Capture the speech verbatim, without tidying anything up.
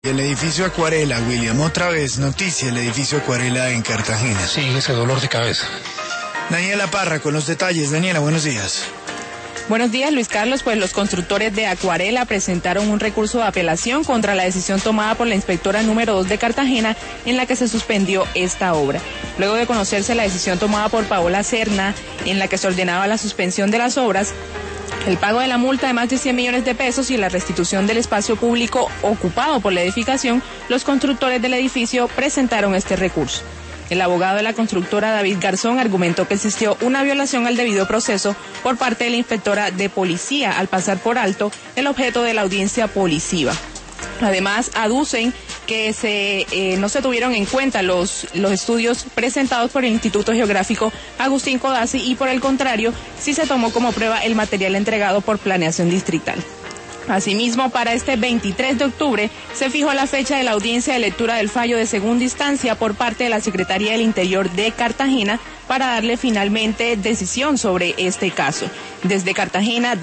El edificio Acuarela, William, otra vez, noticia, el edificio Acuarela en Cartagena. Sí, ese dolor de cabeza. Daniela Parra con los detalles. Daniela, buenos días. Buenos días, Luis Carlos. Pues los constructores de Acuarela presentaron un recurso de apelación contra la decisión tomada por la inspectora número dos de Cartagena en la que se suspendió esta obra. Luego de conocerse la decisión tomada por Paola Serna en la que se ordenaba la suspensión de las obras, el pago de la multa de más de cien millones de pesos y la restitución del espacio público ocupado por la edificación, los constructores del edificio presentaron este recurso. El abogado de la constructora, David Garzón, argumentó que existió una violación al debido proceso por parte de la inspectora de policía al pasar por alto el objeto de la audiencia policiva. Además, aducen que se, eh, no se tuvieron en cuenta los, los estudios presentados por el Instituto Geográfico Agustín Codazzi y, por el contrario, sí se tomó como prueba el material entregado por Planeación Distrital. Asimismo, para este veintitrés de octubre se fijó la fecha de la audiencia de lectura del fallo de segunda instancia por parte de la Secretaría del Interior de Cartagena para darle finalmente decisión sobre este caso. Desde Cartagena,